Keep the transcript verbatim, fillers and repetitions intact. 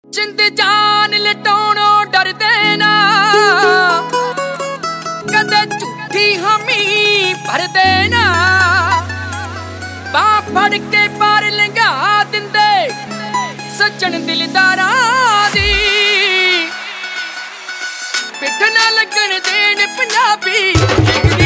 जिंद जान लटाउणों डरदे ना, कदे झूठी हामी भरदे ना। बांह फड़ के पार लंघा दिंदे सज्जन दिलदारां दी। पिठ ना लगण देण पंजाबी